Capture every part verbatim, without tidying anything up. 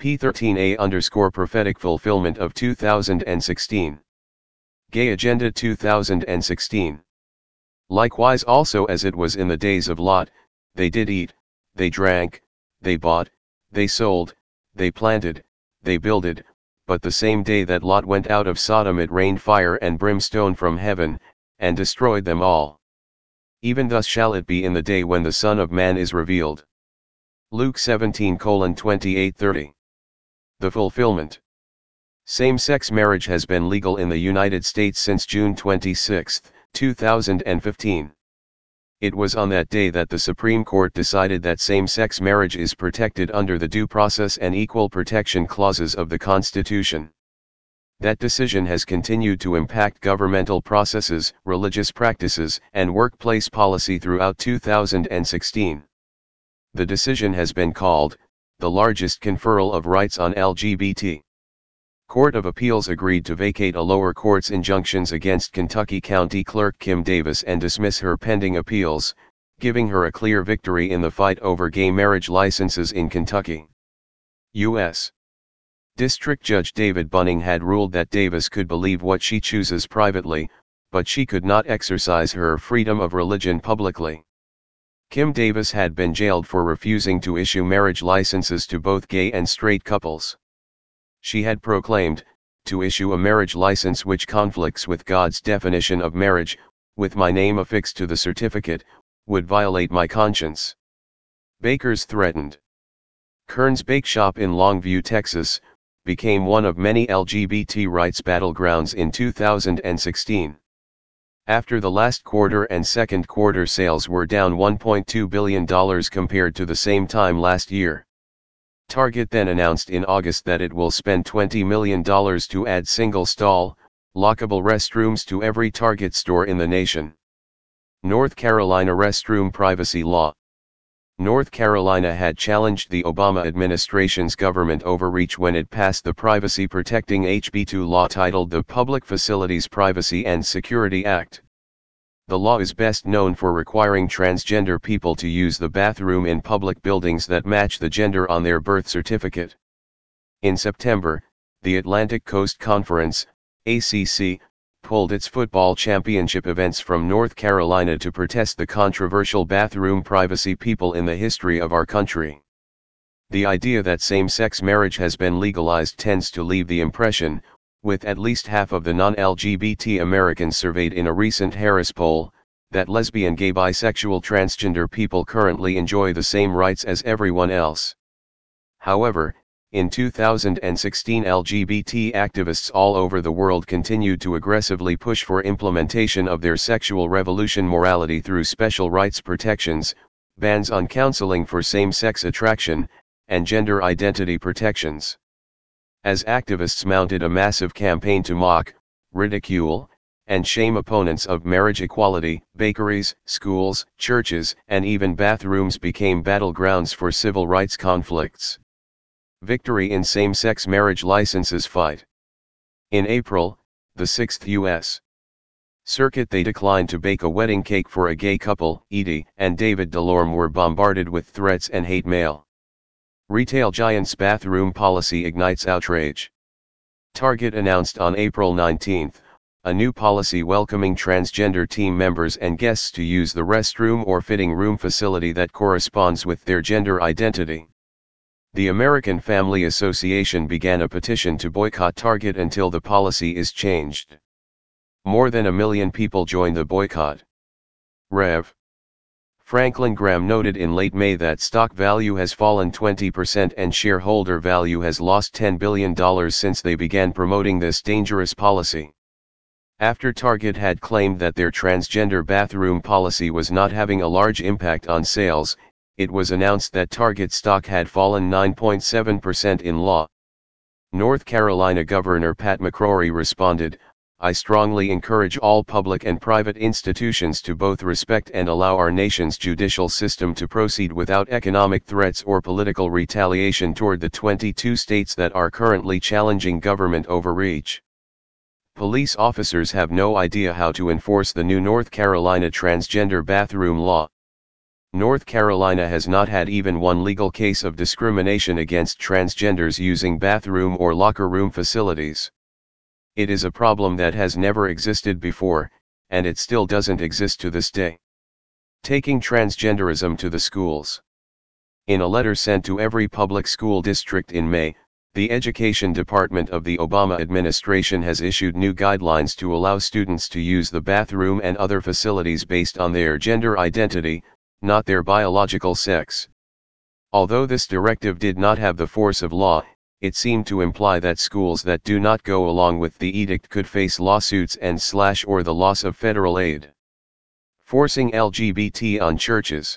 P thirteen A underscore prophetic fulfillment of two thousand sixteen. Gay Agenda two thousand sixteen. Likewise also as it was in the days of Lot, they did eat, they drank, they bought, they sold, they planted, they builded, but the same day that Lot went out of Sodom it rained fire and brimstone from heaven, and destroyed them all. Even thus shall it be in the day when the Son of Man is revealed. Luke seventeen twenty-eight thirty. The fulfillment. Same-sex marriage has been legal in the United States since June twenty-sixth, two thousand fifteen. It was on that day that the Supreme Court decided that same-sex marriage is protected under the Due Process and Equal Protection Clauses of the Constitution. That decision has continued to impact governmental processes, religious practices, and workplace policy throughout two thousand sixteen. The decision has been called, the largest conferral of rights on L G B T. Court of Appeals agreed to vacate a lower court's injunctions against Kentucky County Clerk Kim Davis and dismiss her pending appeals, giving her a clear victory in the fight over gay marriage licenses in Kentucky. U S District Judge David Bunning had ruled that Davis could believe what she chooses privately, but she could not exercise her freedom of religion publicly. Kim Davis had been jailed for refusing to issue marriage licenses to both gay and straight couples. She had proclaimed, to issue a marriage license which conflicts with God's definition of marriage, with my name affixed to the certificate, would violate my conscience. Bakers threatened. Kern's Bake Shop in Longview, Texas, became one of many L G B T rights battlegrounds in two thousand sixteen. After the last quarter and second quarter sales were down one point two billion dollars compared to the same time last year. Target then announced in August that it will spend twenty million dollars to add single-stall, lockable restrooms to every Target store in the nation. North Carolina restroom privacy law. North Carolina had challenged the Obama administration's government overreach when it passed the privacy-protecting H B two law titled the Public Facilities Privacy and Security Act. The law is best known for requiring transgender people to use the bathroom in public buildings that match the gender on their birth certificate. In September, the Atlantic Coast Conference, A C C, pulled its football championship events from North Carolina to protest the controversial bathroom privacy people in the history of our country. The idea that same-sex marriage has been legalized tends to leave the impression, with at least half of the non-L G B T Americans surveyed in a recent Harris poll, that lesbian, gay, bisexual, transgender people currently enjoy the same rights as everyone else. However, in two thousand sixteen L G B T activists all over the world continued to aggressively push for implementation of their sexual revolution morality through special rights protections, bans on counseling for same-sex attraction, and gender identity protections. As activists mounted a massive campaign to mock, ridicule, and shame opponents of marriage equality, bakeries, schools, churches, and even bathrooms became battlegrounds for civil rights conflicts. Victory in same-sex marriage licenses fight. In April, the sixth U S Circuit they declined to bake a wedding cake for a gay couple. Edie and David DeLorme were bombarded with threats and hate mail. Retail giant's bathroom policy ignites outrage. Target announced on April nineteenth, a new policy welcoming transgender team members and guests to use the restroom or fitting room facility that corresponds with their gender identity. The American Family Association began a petition to boycott Target until the policy is changed. More than a million people joined the boycott. Rev Franklin Graham noted in late May that stock value has fallen twenty percent and shareholder value has lost ten billion dollars since they began promoting this dangerous policy. After Target had claimed that their transgender bathroom policy was not having a large impact on sales, it was announced that Target stock had fallen nine point seven percent in law. North Carolina Governor Pat McCrory responded, "I strongly encourage all public and private institutions to both respect and allow our nation's judicial system to proceed without economic threats or political retaliation toward the twenty-two states that are currently challenging government overreach. Police officers have no idea how to enforce the new North Carolina transgender bathroom law. North Carolina has not had even one legal case of discrimination against transgenders using bathroom or locker room facilities. It is a problem that has never existed before, and it still doesn't exist to this day. Taking transgenderism to the schools. In a letter sent to every public school district in May, the Education Department of the Obama administration has issued new guidelines to allow students to use the bathroom and other facilities based on their gender identity, not their biological sex. Although this directive did not have the force of law, it seemed to imply that schools that do not go along with the edict could face lawsuits and slash or the loss of federal aid. Forcing L G B T on churches.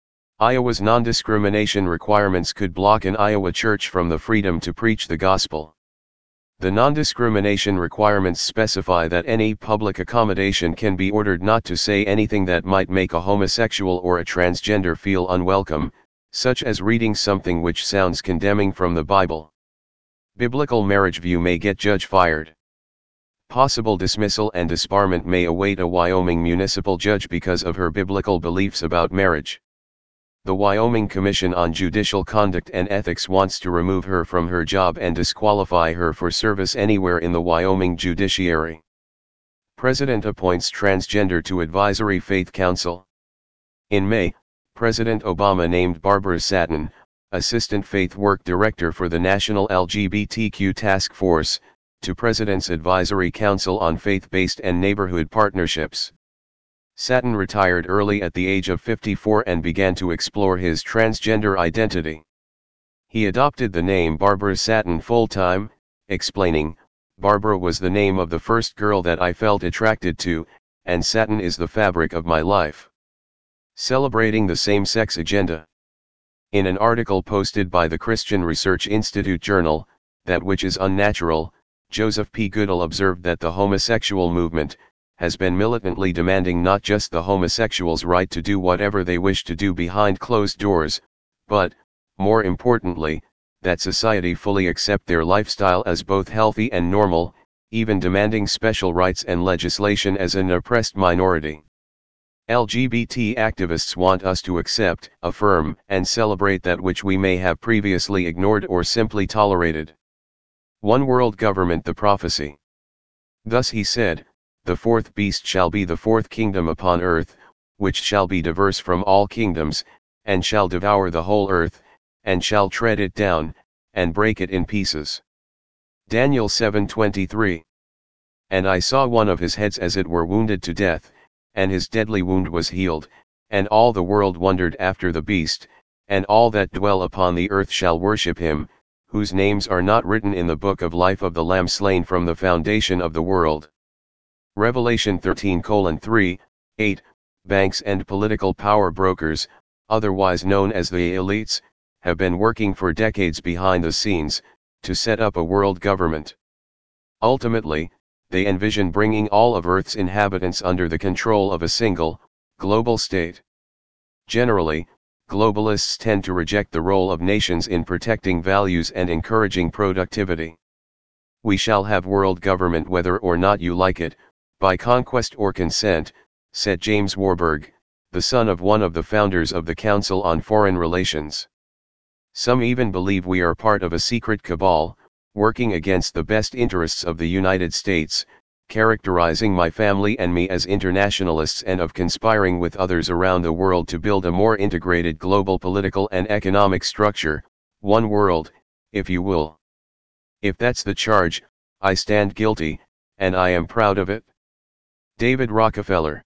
Iowa's non-discrimination requirements could block an Iowa church from the freedom to preach the gospel. The non-discrimination requirements specify that any public accommodation can be ordered not to say anything that might make a homosexual or a transgender feel unwelcome, such as reading something which sounds condemning from the Bible. Biblical marriage view may get judge fired. Possible dismissal and disbarment may await a Wyoming municipal judge because of her biblical beliefs about marriage. The Wyoming Commission on Judicial Conduct and Ethics wants to remove her from her job and disqualify her for service anywhere in the Wyoming judiciary. President appoints transgender to Advisory Faith Council. In May, President Obama named Barbara Satin, Assistant Faith Work Director for the National L G B T Q Task Force, to President's Advisory Council on Faith-Based and Neighborhood Partnerships. Satin retired early at the age of fifty-four and began to explore his transgender identity. He adopted the name Barbara Satin full-time, explaining, "Barbara was the name of the first girl that I felt attracted to, and satin is the fabric of my life." Celebrating the same-sex agenda. In an article posted by the Christian Research Institute journal, That Which is Unnatural, Joseph P. Goodall observed that the homosexual movement has been militantly demanding not just the homosexuals' right to do whatever they wish to do behind closed doors, but, more importantly, that society fully accept their lifestyle as both healthy and normal, even demanding special rights and legislation as an oppressed minority. L G B T activists want us to accept, affirm, and celebrate that which we may have previously ignored or simply tolerated. One world government. The prophecy. Thus he said, "The fourth beast shall be the fourth kingdom upon earth, which shall be diverse from all kingdoms, and shall devour the whole earth, and shall tread it down, and break it in pieces." Daniel seven twenty-three. "And I saw one of his heads as it were wounded to death, and his deadly wound was healed, and all the world wondered after the beast, and all that dwell upon the earth shall worship him, whose names are not written in the book of life of the Lamb slain from the foundation of the world." Revelation thirteen three, eight, banks and political power brokers, otherwise known as the elites, have been working for decades behind the scenes, to set up a world government. Ultimately, they envision bringing all of Earth's inhabitants under the control of a single, global state. Generally, globalists tend to reject the role of nations in protecting values and encouraging productivity. "We shall have world government whether or not you like it, by conquest or consent," said James Warburg, the son of one of the founders of the Council on Foreign Relations. "Some even believe we are part of a secret cabal, working against the best interests of the United States, characterizing my family and me as internationalists and of conspiring with others around the world to build a more integrated global political and economic structure, one world, if you will. If that's the charge, I stand guilty, and I am proud of it." David Rockefeller.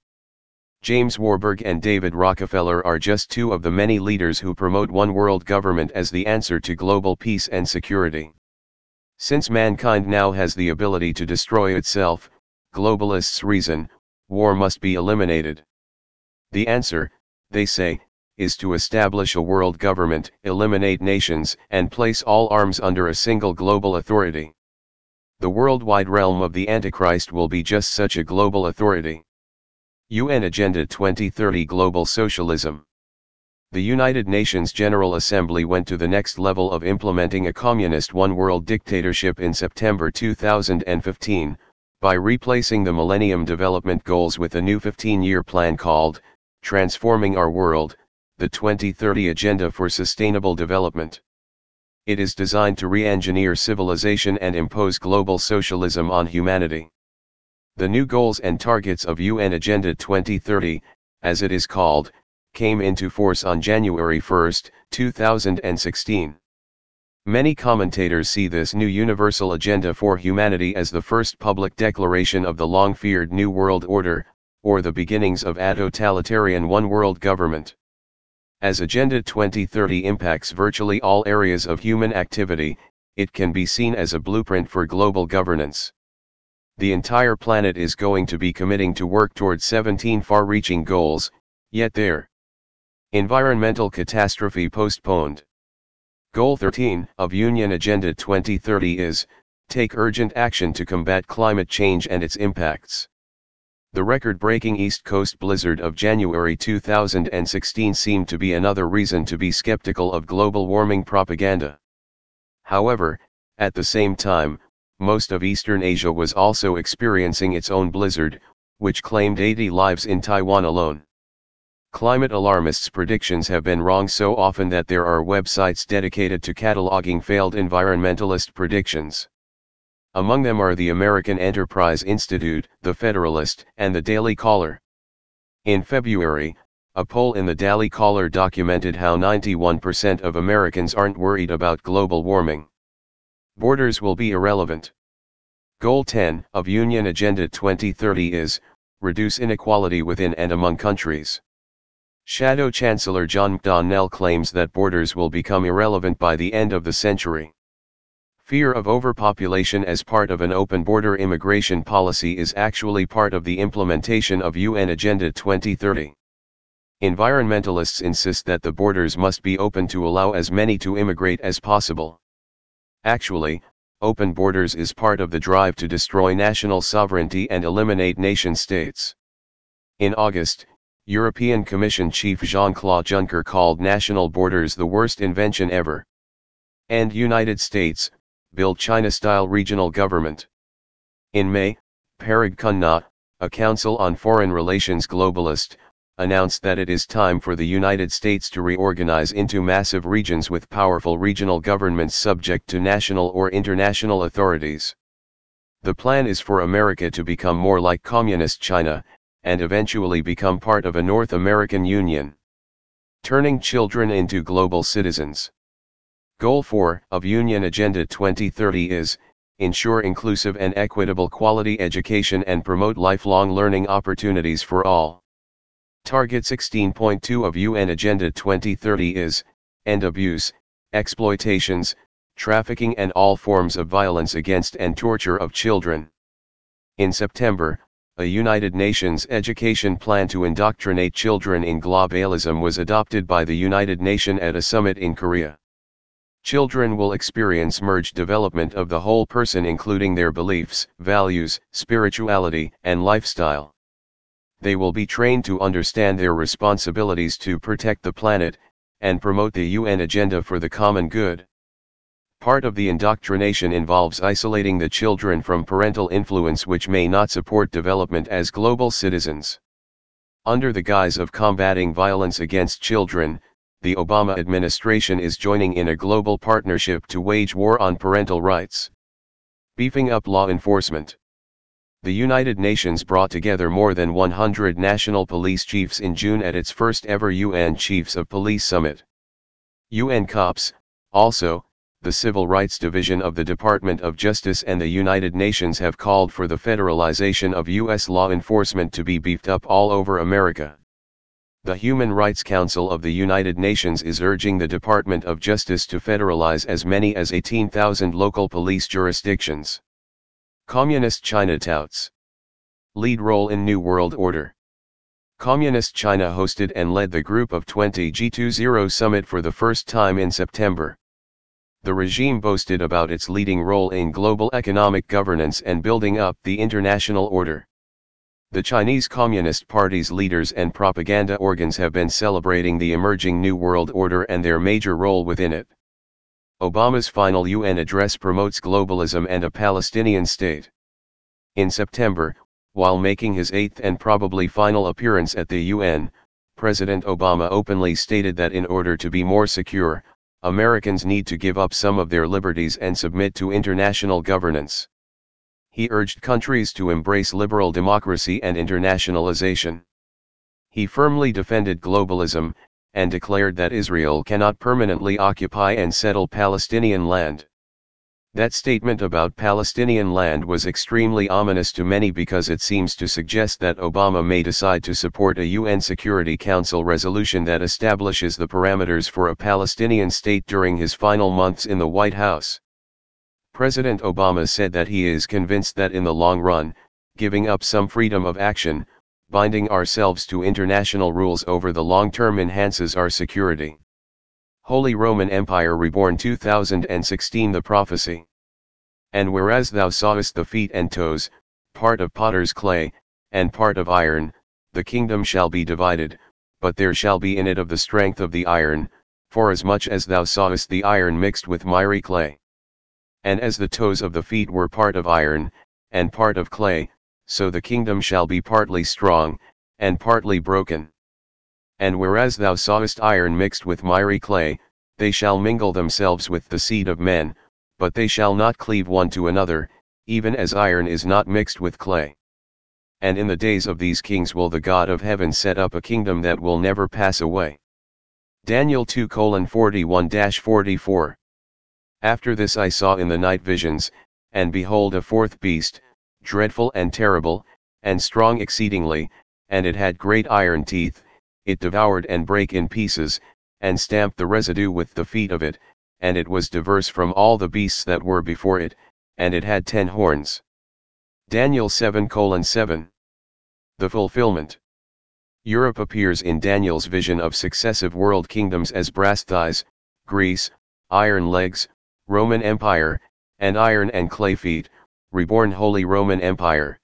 James Warburg and David Rockefeller are just two of the many leaders who promote one world government as the answer to global peace and security. Since mankind now has the ability to destroy itself, globalists reason, war must be eliminated. The answer, they say, is to establish a world government, eliminate nations, and place all arms under a single global authority. The worldwide realm of the Antichrist will be just such a global authority. U N Agenda twenty thirty Global Socialism. The United Nations General Assembly went to the next level of implementing a communist one-world dictatorship in September two thousand fifteen, by replacing the Millennium Development Goals with a new fifteen-year plan called, Transforming Our World, the twenty thirty Agenda for Sustainable Development. It is designed to re-engineer civilization and impose global socialism on humanity. The new goals and targets of U N Agenda twenty thirty, as it is called, came into force on January first, two thousand sixteen. Many commentators see this new universal agenda for humanity as the first public declaration of the long-feared New World Order, or the beginnings of a totalitarian one-world government. As Agenda twenty thirty impacts virtually all areas of human activity, it can be seen as a blueprint for global governance. The entire planet is going to be committing to work towards seventeen far-reaching goals, yet their environmental catastrophe postponed. Goal thirteen of Union Agenda twenty thirty is, take urgent action to combat climate change and its impacts. The record-breaking East Coast blizzard of January two thousand sixteen seemed to be another reason to be skeptical of global warming propaganda. However, at the same time, most of Eastern Asia was also experiencing its own blizzard, which claimed eighty lives in Taiwan alone. Climate alarmists' predictions have been wrong so often that there are websites dedicated to cataloging failed environmentalist predictions. Among them are the American Enterprise Institute, The Federalist, and the Daily Caller. In February, a poll in the Daily Caller documented how ninety-one percent of Americans aren't worried about global warming. Borders will be irrelevant. Goal ten of Union Agenda twenty thirty is, reduce inequality within and among countries. Shadow Chancellor John McDonnell claims that borders will become irrelevant by the end of the century. Fear of overpopulation as part of an open border immigration policy is actually part of the implementation of U N Agenda twenty thirty. Environmentalists insist that the borders must be open to allow as many to immigrate as possible. Actually, open borders is part of the drive to destroy national sovereignty and eliminate nation-states. In August, European Commission Chief Jean-Claude Juncker called national borders the worst invention ever. And United States, build China-style regional government. In May, Parag Khanna, a Council on Foreign Relations globalist, announced that it is time for the United States to reorganize into massive regions with powerful regional governments subject to national or international authorities. The plan is for America to become more like Communist China, and eventually become part of a North American Union. Turning children into global citizens. Goal four of Union Agenda twenty thirty is, ensure inclusive and equitable quality education and promote lifelong learning opportunities for all. Target sixteen point two of U N Agenda twenty thirty is, end abuse, exploitations, trafficking and all forms of violence against and torture of children. In September, a United Nations education plan to indoctrinate children in globalism was adopted by the United Nations at a summit in Korea. Children will experience merged development of the whole person including their beliefs, values, spirituality, and lifestyle. They will be trained to understand their responsibilities to protect the planet, and promote the U N agenda for the common good. Part of the indoctrination involves isolating the children from parental influence which may not support development as global citizens. Under the guise of combating violence against children, the Obama administration is joining in a global partnership to wage war on parental rights. Beefing up law enforcement. The United Nations brought together more than one hundred national police chiefs in June at its first ever U N Chiefs of Police Summit. U N COPS, also, the Civil Rights Division of the Department of Justice and the United Nations have called for the federalization of U S law enforcement to be beefed up all over America. The Human Rights Council of the United Nations is urging the Department of Justice to federalize as many as eighteen thousand local police jurisdictions. Communist China touts lead role in New World Order. Communist China hosted and led the Group of twenty G twenty summit for the first time in September. The regime boasted about its leading role in global economic governance and building up the international order. The Chinese Communist Party's leaders and propaganda organs have been celebrating the emerging New World Order and their major role within it. Obama's final U N address promotes globalism and a Palestinian state. In September, while making his eighth and probably final appearance at the U N, President Obama openly stated that in order to be more secure, Americans need to give up some of their liberties and submit to international governance. He urged countries to embrace liberal democracy and internationalization. He firmly defended globalism, and declared that Israel cannot permanently occupy and settle Palestinian land. That statement about Palestinian land was extremely ominous to many because it seems to suggest that Obama may decide to support a U N Security Council resolution that establishes the parameters for a Palestinian state during his final months in the White House. President Obama said that he is convinced that in the long run, giving up some freedom of action, binding ourselves to international rules over the long term enhances our security. Holy Roman Empire Reborn two thousand sixteen The Prophecy. And whereas thou sawest the feet and toes, part of potter's clay, and part of iron, the kingdom shall be divided, but there shall be in it of the strength of the iron, forasmuch as thou sawest the iron mixed with miry clay. And as the toes of the feet were part of iron, and part of clay, so the kingdom shall be partly strong, and partly broken. And whereas thou sawest iron mixed with miry clay, they shall mingle themselves with the seed of men, but they shall not cleave one to another, even as iron is not mixed with clay. And in the days of these kings will the God of heaven set up a kingdom that will never pass away. Daniel two forty-one to forty-four. After this I saw in the night visions, and behold a fourth beast, dreadful and terrible, and strong exceedingly, and it had great iron teeth. It devoured and brake in pieces, and stamped the residue with the feet of it, and it was diverse from all the beasts that were before it, and it had ten horns. Daniel seven seven. The fulfillment. Europe appears in Daniel's vision of successive world kingdoms as brass thighs, Greece, iron legs, Roman Empire, and iron and clay feet, reborn Holy Roman Empire.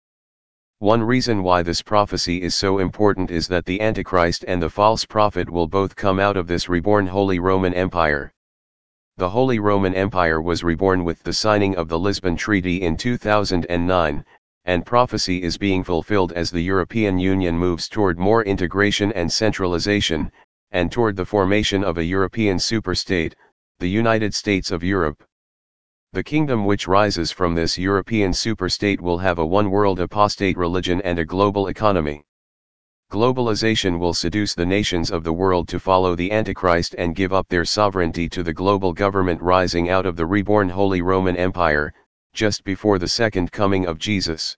One reason why this prophecy is so important is that the Antichrist and the false prophet will both come out of this reborn Holy Roman Empire. The Holy Roman Empire was reborn with the signing of the Lisbon Treaty in two thousand nine, and prophecy is being fulfilled as the European Union moves toward more integration and centralization, and toward the formation of a European superstate, the United States of Europe. The kingdom which rises from this European superstate will have a one-world apostate religion and a global economy. Globalization will seduce the nations of the world to follow the Antichrist and give up their sovereignty to the global government rising out of the reborn Holy Roman Empire, just before the second coming of Jesus.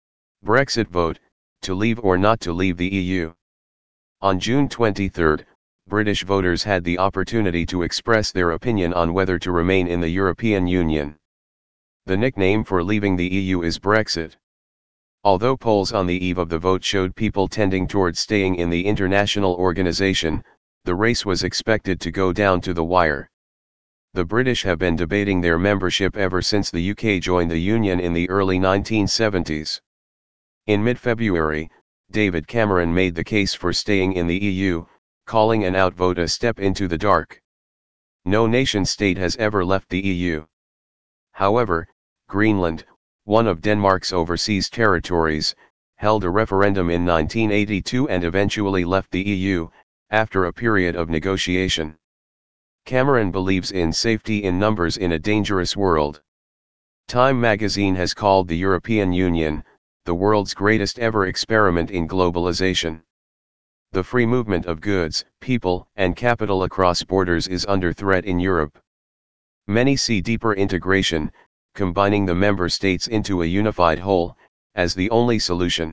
Brexit vote, to leave or not to leave the E U. On June twenty-third, British voters had the opportunity to express their opinion on whether to remain in the European Union. The nickname for leaving the E U is Brexit. Although polls on the eve of the vote showed people tending towards staying in the international organization, the race was expected to go down to the wire. The British have been debating their membership ever since the U K joined the Union in the early nineteen seventies. In mid-February, David Cameron made the case for staying in the E U, calling an outvote a step into the dark. No nation-state has ever left the E U. However, Greenland, one of Denmark's overseas territories, held a referendum in nineteen eighty-two and eventually left the E U, after a period of negotiation. Cameron believes in safety in numbers in a dangerous world. Time magazine has called the European Union, the world's greatest ever experiment in globalization. The free movement of goods, people, and capital across borders is under threat in Europe. Many see deeper integration, combining the member states into a unified whole, as the only solution.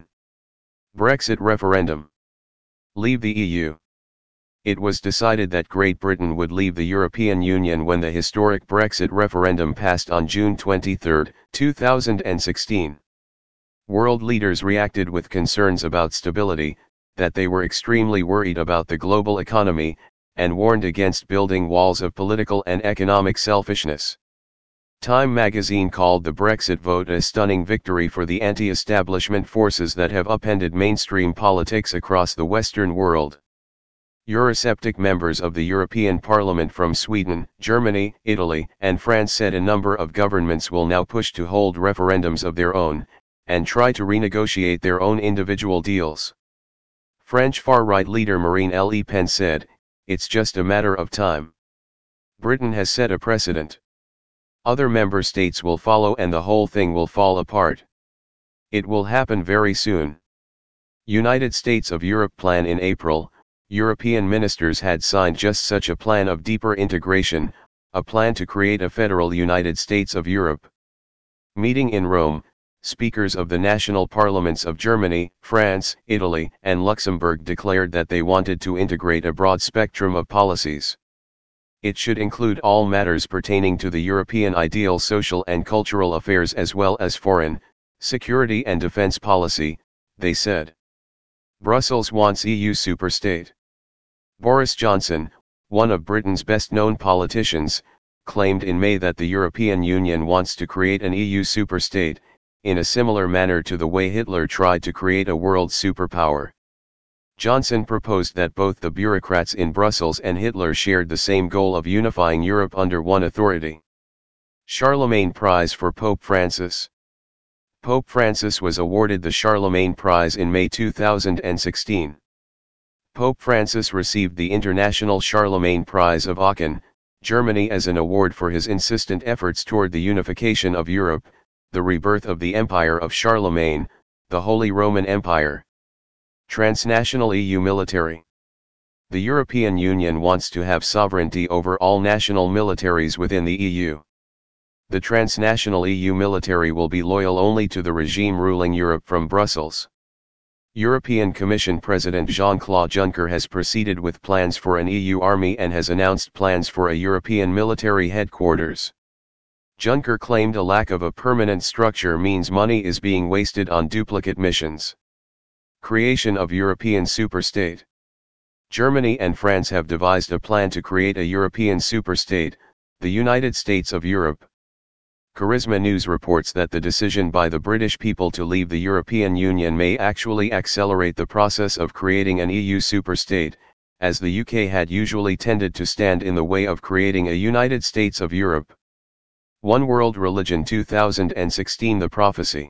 Brexit referendum. Leave the E U. It was decided that Great Britain would leave the European Union when the historic Brexit referendum passed on June twenty-third, two thousand sixteen. World leaders reacted with concerns about stability, that they were extremely worried about the global economy, and warned against building walls of political and economic selfishness. Time magazine called the Brexit vote a stunning victory for the anti-establishment forces that have upended mainstream politics across the Western world. Eurosceptic members of the European Parliament from Sweden, Germany, Italy, and France said a number of governments will now push to hold referendums of their own, and try to renegotiate their own individual deals. French far-right leader Marine Le Pen said, "It's just a matter of time. Britain has set a precedent. Other member states will follow and the whole thing will fall apart. It will happen very soon." United States of Europe plan. In April, European ministers had signed just such a plan of deeper integration, a plan to create a federal United States of Europe. Meeting in Rome, speakers of the national parliaments of Germany, France, Italy, and Luxembourg declared that they wanted to integrate a broad spectrum of policies. It should include all matters pertaining to the European ideal, social and cultural affairs, as well as foreign, security and defense policy, they said. Brussels wants E U superstate. Boris Johnson, one of Britain's best-known politicians, claimed in May that the European Union wants to create an E U superstate, in a similar manner to the way Hitler tried to create a world superpower. Johnson proposed that both the bureaucrats in Brussels and Hitler shared the same goal of unifying Europe under one authority. Charlemagne Prize for Pope Francis. Pope Francis was awarded the Charlemagne Prize in May two thousand sixteen. Pope Francis received the International Charlemagne Prize of Aachen, Germany, as an award for his insistent efforts toward the unification of Europe, the rebirth of the Empire of Charlemagne, the Holy Roman Empire. Transnational E U military. The European Union wants to have sovereignty over all national militaries within the E U. The transnational E U military will be loyal only to the regime ruling Europe from Brussels. European Commission President Jean-Claude Juncker has proceeded with plans for an E U army and has announced plans for a European military headquarters. Juncker claimed a lack of a permanent structure means money is being wasted on duplicate missions. Creation of European superstate. Germany and France have devised a plan to create a European superstate, the United States of Europe. Charisma News reports that the decision by the British people to leave the European Union may actually accelerate the process of creating an E U superstate, as the U K had usually tended to stand in the way of creating a United States of Europe. One World Religion two thousand sixteen. The prophecy.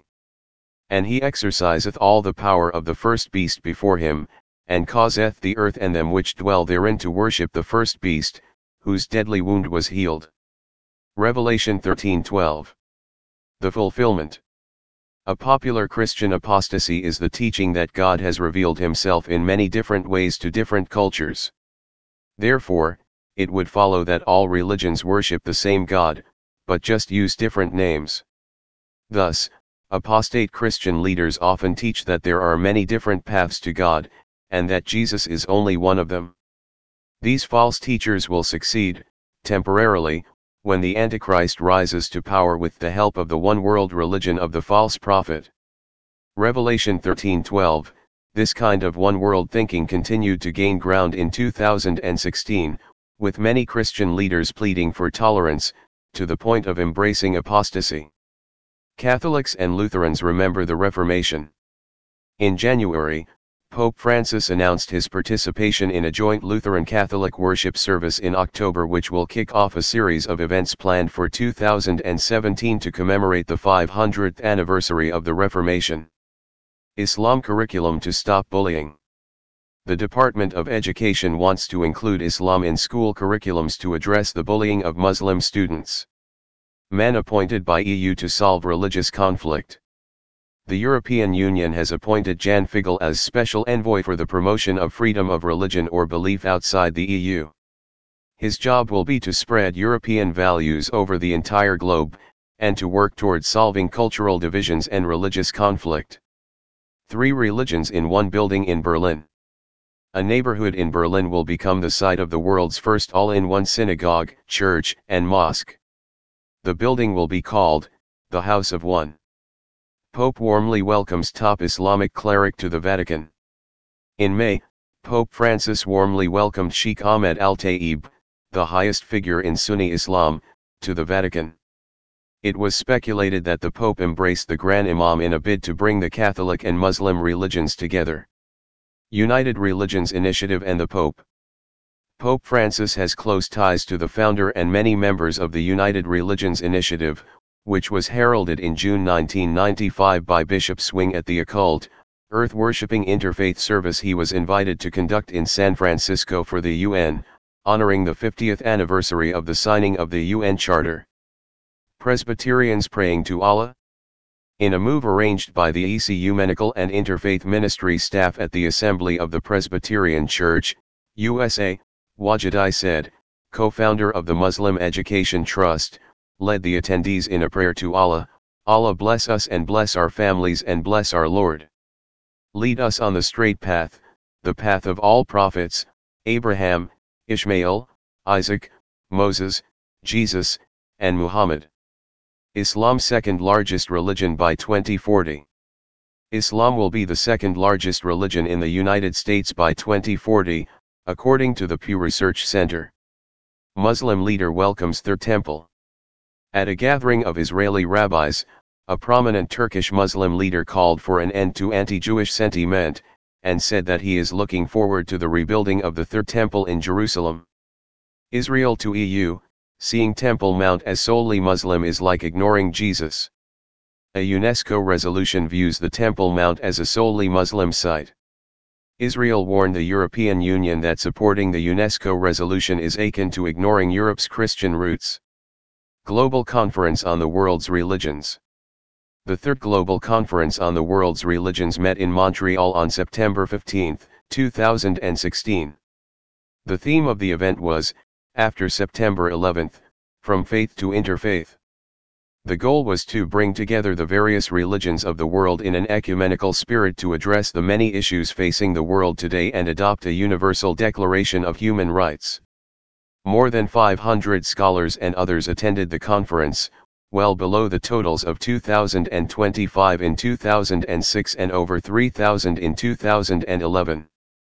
And he exerciseth all the power of the first beast before him, and causeth the earth and them which dwell therein to worship the first beast, whose deadly wound was healed. Revelation thirteen twelve. The fulfillment. A popular Christian apostasy is the teaching that God has revealed himself in many different ways to different cultures. Therefore, it would follow that all religions worship the same God, but just use different names. Thus, apostate Christian leaders often teach that there are many different paths to God, and that Jesus is only one of them. These false teachers will succeed, temporarily, when the Antichrist rises to power with the help of the one world religion of the false prophet. Revelation thirteen twelve. This kind of one world thinking continued to gain ground in two thousand sixteen, with many Christian leaders pleading for tolerance, to the point of embracing apostasy. Catholics and Lutherans remember the Reformation. In January, Pope Francis announced his participation in a joint Lutheran-Catholic worship service in October, which will kick off a series of events planned for two thousand seventeen to commemorate the five hundredth anniversary of the Reformation. Islam curriculum to stop bullying. The Department of Education wants to include Islam in school curriculums to address the bullying of Muslim students. Man appointed by E U to solve religious conflict. The European Union has appointed Jan Figel as Special Envoy for the promotion of freedom of religion or belief outside the E U. His job will be to spread European values over the entire globe, and to work toward solving cultural divisions and religious conflict. Three religions in one building in Berlin. A neighborhood in Berlin will become the site of the world's first all-in-one synagogue, church, and mosque. The building will be called, the House of One. Pope warmly welcomes top Islamic cleric to the Vatican. In May, Pope Francis warmly welcomed Sheikh Ahmed Al-Taib, the highest figure in Sunni Islam, to the Vatican. It was speculated that the Pope embraced the Grand Imam in a bid to bring the Catholic and Muslim religions together. United Religions Initiative and the Pope. Pope Francis has close ties to the founder and many members of the United Religions Initiative, which was heralded in June nineteen ninety-five by Bishop Swing at the Occult, earth-worshipping interfaith service he was invited to conduct in San Francisco for the U N, honoring the fiftieth anniversary of the signing of the U N Charter. Presbyterians praying to Allah? In a move arranged by the Ecumenical and Interfaith Ministry staff at the Assembly of the Presbyterian Church, U S A, Wajidai Said, co-founder of the Muslim Education Trust, led the attendees in a prayer to Allah. Allah bless us and bless our families and bless our Lord. Lead us on the straight path, the path of all prophets, Abraham, Ishmael, Isaac, Moses, Jesus, and Muhammad. Islam's second largest religion by twenty forty. Islam will be the second largest religion in the United States by twenty forty, according to the Pew Research Center. Muslim leader welcomes Third Temple. At a gathering of Israeli rabbis, a prominent Turkish Muslim leader called for an end to anti-Jewish sentiment, and said that he is looking forward to the rebuilding of the Third Temple in Jerusalem. Israel to E U, seeing Temple Mount as solely Muslim is like ignoring Jesus. A UNESCO resolution views the Temple Mount as a solely Muslim site. Israel warned the European Union that supporting the UNESCO resolution is akin to ignoring Europe's Christian roots. Global Conference on the World's Religions. The Third Global Conference on the World's Religions met in Montreal on September fifteenth, two thousand sixteen. The theme of the event was, after September eleventh, From Faith to Interfaith. The goal was to bring together the various religions of the world in an ecumenical spirit to address the many issues facing the world today and adopt a universal declaration of human rights. More than five hundred scholars and others attended the conference, well below the totals of two thousand twenty-five in two thousand six and over three thousand in two thousand eleven.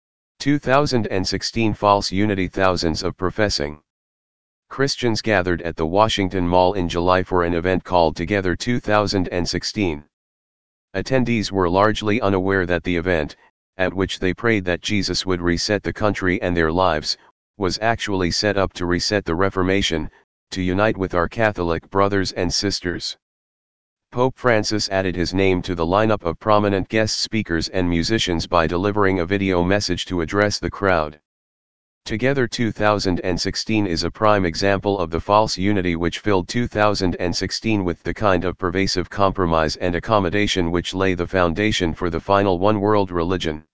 two thousand sixteen False Unity. Thousands of professing Christians gathered at the Washington Mall in July for an event called Together two thousand sixteen. Attendees were largely unaware that the event, at which they prayed that Jesus would reset the country and their lives, was actually set up to reset the Reformation, to unite with our Catholic brothers and sisters. Pope Francis added his name to the lineup of prominent guest speakers and musicians by delivering a video message to address the crowd. Together two thousand sixteen is a prime example of the false unity which filled two thousand sixteen with the kind of pervasive compromise and accommodation which lay the foundation for the final one-world religion.